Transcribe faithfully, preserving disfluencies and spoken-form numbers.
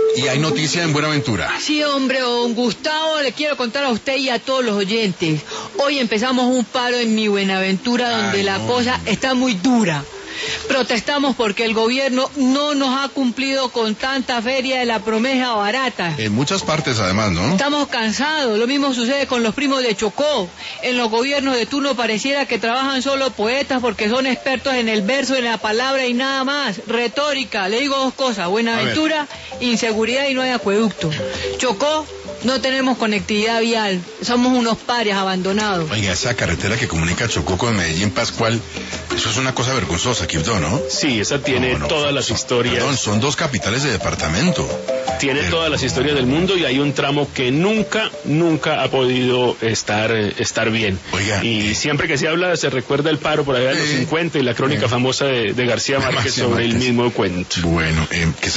Y hay noticia en Buenaventura. Sí, hombre, don Gustavo, le quiero contar a usted y a todos los oyentes. Hoy empezamos un paro en mi Buenaventura donde Ay, la no. cosa está muy dura. Protestamos porque el gobierno no nos ha cumplido con tanta feria de la promesa barata. En muchas partes además, ¿no? Estamos cansados, lo mismo sucede con los primos de Chocó. En los gobiernos de turno pareciera que trabajan solo poetas porque son expertos en el verso, en la palabra y nada más. Retórica, le digo dos cosas, Buenaventura, inseguridad y no hay acueducto. Chocó, no tenemos conectividad vial, somos unos parias abandonados. Oiga, esa carretera que comunica Chocó con Medellín Pascual, eso es una cosa vergonzosa, Quibdó, ¿no? Sí, esa tiene no, no, todas las historias. Perdón, son dos capitales de departamento. Tiene Pero... todas las historias del mundo y hay un tramo que nunca, nunca ha podido estar, estar bien. Oiga. Y eh... siempre que se habla, se recuerda el paro por allá de los eh... cincuenta y la crónica eh... famosa de, de García Márquez sobre Márquez. el mismo cuento. Bueno, eh, que